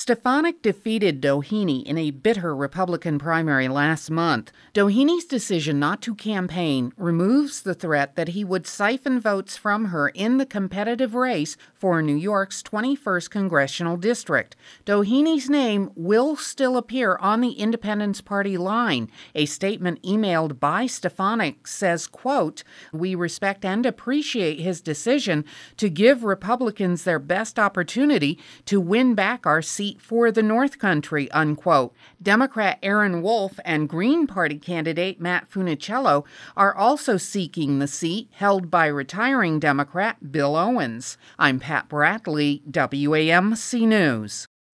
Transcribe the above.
Stefanik defeated Doheny in a bitter Republican primary last month. Doheny's decision not to campaign removes the threat that he would siphon votes from her in the competitive race for New York's 21st congressional district. Doheny's name will still appear on the Independence Party line. A statement emailed by Stefanik says, quote, "We respect and appreciate his decision to give Republicans their best opportunity to win back our seat for the North Country," unquote. Democrat Aaron Wolf and Green Party candidate Matt Funicello are also seeking the seat held by retiring Democrat Bill Owens. I'm Pat Bradley, WAMC News.